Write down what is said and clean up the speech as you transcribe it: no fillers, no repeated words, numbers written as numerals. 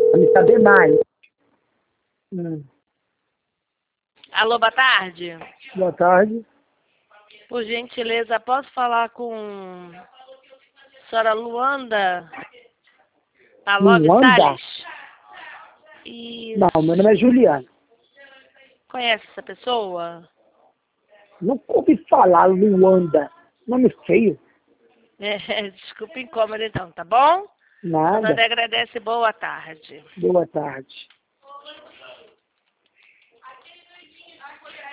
Pra me saber mais. Alô, boa tarde. Boa tarde. Por gentileza, posso falar com a senhora Luanda? A Love Luanda? Salles? Isso. Não, meu nome é Juliano. Conhece essa pessoa? Nunca ouvi falar Luanda. Nome feio. Desculpa o incômodo então, tá bom? Nada. Nós agradece, boa tarde. Boa tarde.